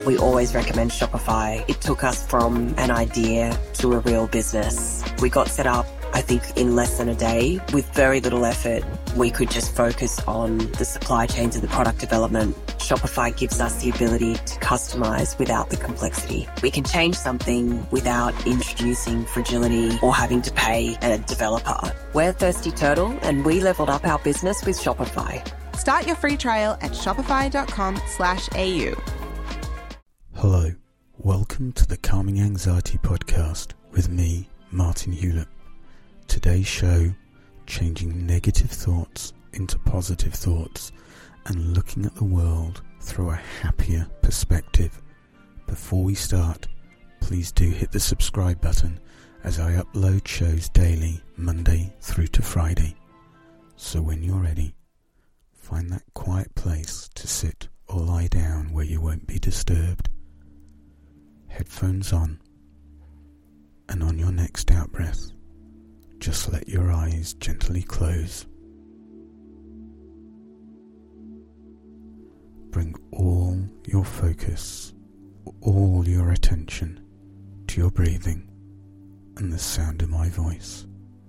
We always recommend Shopify. It took us from an idea to a real business. We got set up, I think, in less than a day. With very little effort, we could just focus on the supply chains and the product development. Shopify gives us the ability to customize without the complexity. We can change something without introducing fragility or having to pay a developer. We're Thirsty Turtle, and we leveled up our business with Shopify. Start your free trial at shopify.com/au. Hello, welcome to the Calming Anxiety Podcast with me, Martin Hewlett. Today's show, changing negative thoughts into positive thoughts and looking at the world through a happier perspective. Before we start, please do hit the subscribe button as I upload shows daily, Monday through to Friday. So when you're ready, find that quiet place to sit or lie down where you won't be disturbed. Headphones on, and on your next out-breath, just let your eyes gently close. Bring all your focus, all your attention to your breathing and the sound of my voice.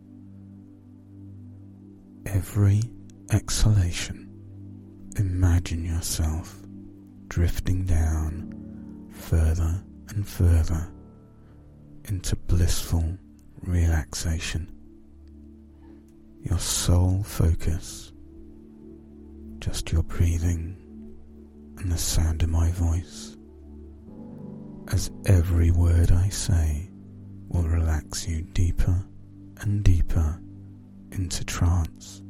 Every exhalation, imagine yourself drifting down further and further into blissful relaxation. Your sole focus, just your breathing and the sound of my voice, as every word I say will relax you deeper and deeper into trance.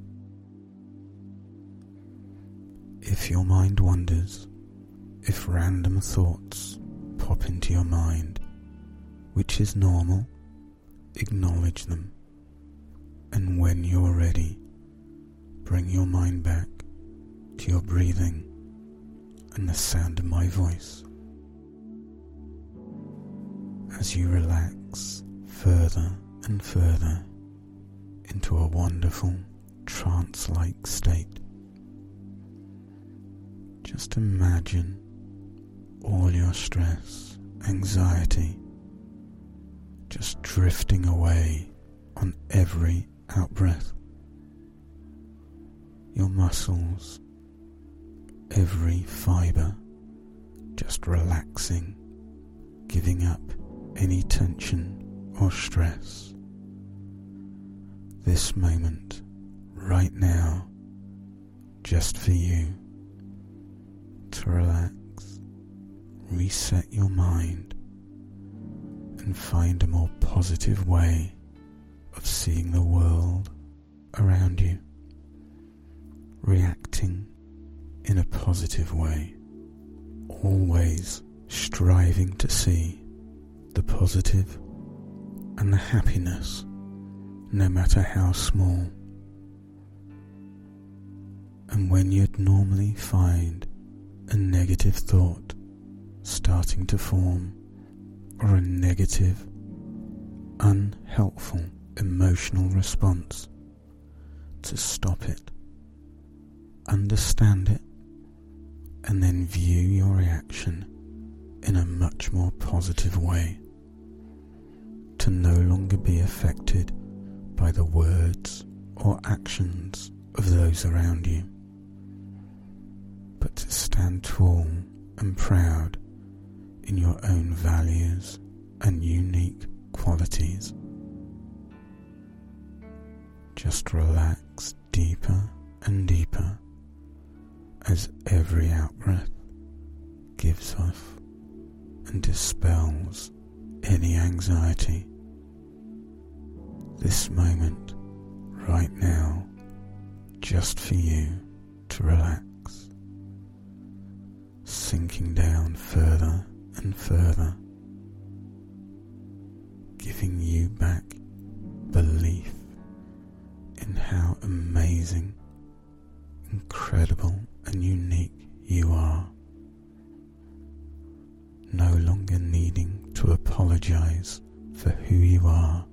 If your mind wanders, if random thoughts pop into your mind, which is normal, acknowledge them, and when you're ready, bring your mind back to your breathing and the sound of my voice. As you relax further and further into a wonderful trance-like state, just imagine all your stress, anxiety, just drifting away on every out-breath. Your muscles, every fibre, just relaxing, giving up any tension or stress. This moment, right now, just for you, to relax, reset your mind, and find a more positive way of seeing the world around you, reacting in a positive way, always striving to see the positive and the happiness, no matter how small. And when you'd normally find a negative thought starting to form, or a negative, unhelpful emotional response, to stop it, understand it, and then view your reaction in a much more positive way, to no longer be affected by the words or actions of those around you, but to stand tall and proud in your own values and unique qualities. Just relax deeper and deeper as every out-breath gives off and dispels any anxiety. This moment, right now, just for you to relax, sinking down further and further, giving you back belief in how amazing, incredible and unique you are, no longer needing to apologize for who you are.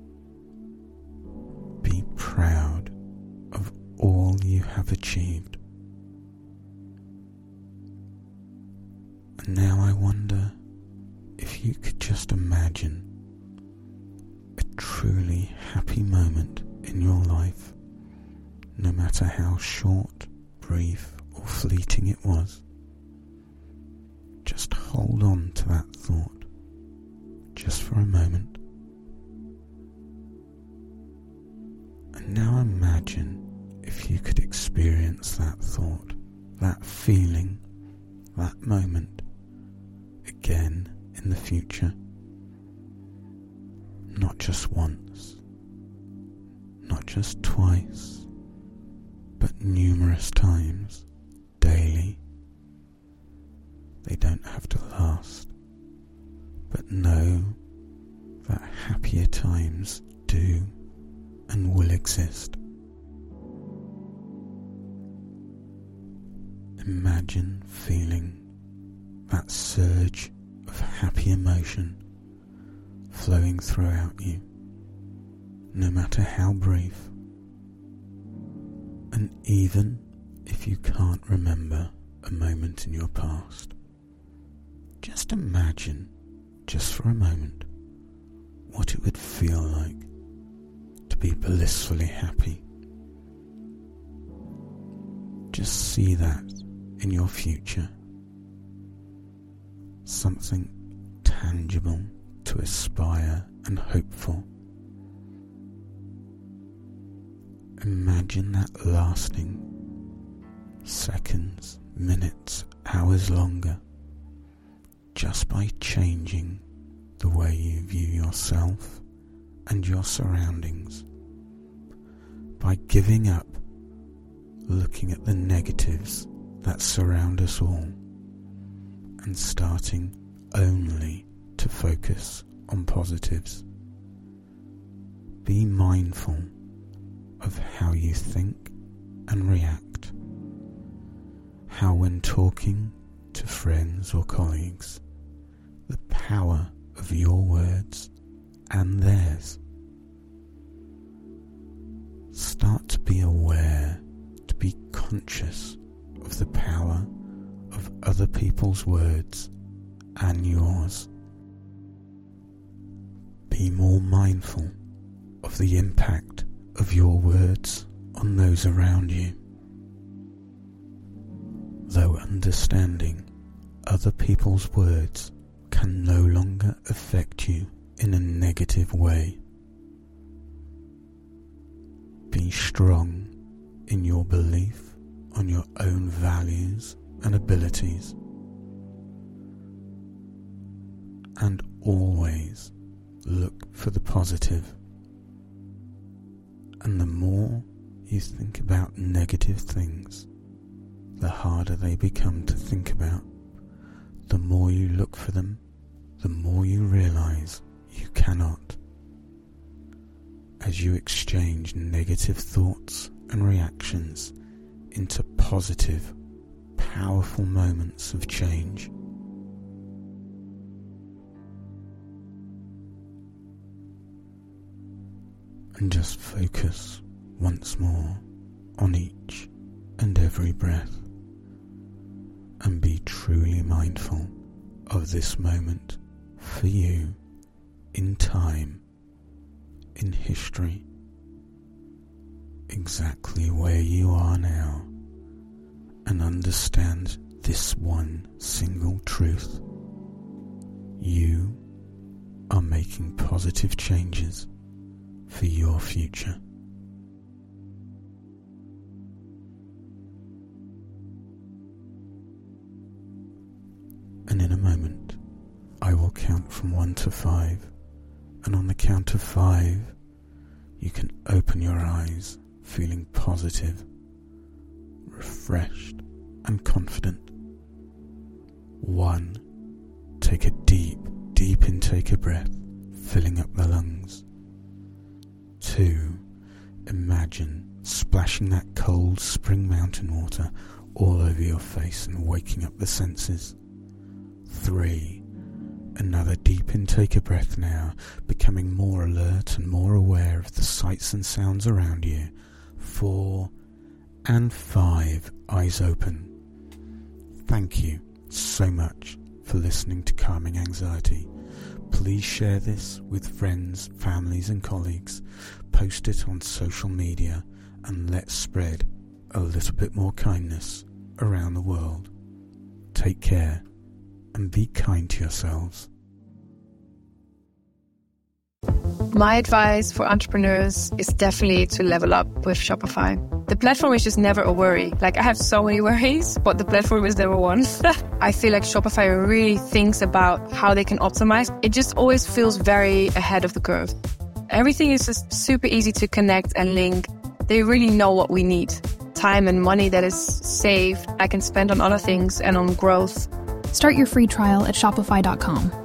Be proud of all you have achieved, And now I wonder if you could just imagine a truly happy moment in your life, no matter how short, brief or fleeting it was. Just hold on to that thought, just for a moment. And now imagine if you could experience that thought, that feeling, that moment, again in the future. Not just once, not just twice, but numerous times, daily. They don't have to last, but know that happier times do and will exist. Imagine feeling that surge of happy emotion flowing throughout you, no matter how brief. And even if you can't remember a moment in your past, just imagine, just for a moment, what it would feel like to be blissfully happy. Just see that in your future, something tangible to aspire and hope for. Imagine that lasting seconds, minutes, hours longer, just by changing the way you view yourself and your surroundings, by giving up looking at the negatives that surround us all and starting only to focus on positives. Be mindful of how you think and react, how when talking to friends or colleagues, the power of your words and theirs. Start to be aware, to be conscious of the power of other people's words and yours. Be more mindful of the impact of your words on those around you. Though understanding other people's words can no longer affect you in a negative way, be strong in your belief on your own values and abilities, and always look for the positive. And the more you think about negative things, the harder they become to think about. The more you look for them, the more you realize you cannot. As you exchange negative thoughts and reactions into positive, powerful moments of change. And just focus once more on each and every breath, and be truly mindful of this moment for you in time, in history, exactly where you are now, and understand this one single truth. You are making positive changes for your future. And in a moment, I will count from 1 to 5, and on the count of 5, you can open your eyes feeling positive, refreshed and confident. 1, take a deep intake of breath, filling up the lungs. 2, imagine splashing that cold spring mountain water all over your face and waking up the senses. 3, another deep intake of breath now, becoming more alert and more aware of the sights and sounds around you. 4 and 5, eyes open. Thank you so much for listening to Calming Anxiety. Please share this with friends, families and colleagues. Post it on social media and let's spread a little bit more kindness around the world. Take care and be kind to yourselves. My advice for entrepreneurs is definitely to level up with Shopify. The platform is just never a worry. Like, I have so many worries, but the platform is never one. I feel like Shopify really thinks about how they can optimize. It just always feels very ahead of the curve. Everything is just super easy to connect and link. They really know what we need. Time and money that is saved, I can spend on other things and on growth. Start your free trial at Shopify.com.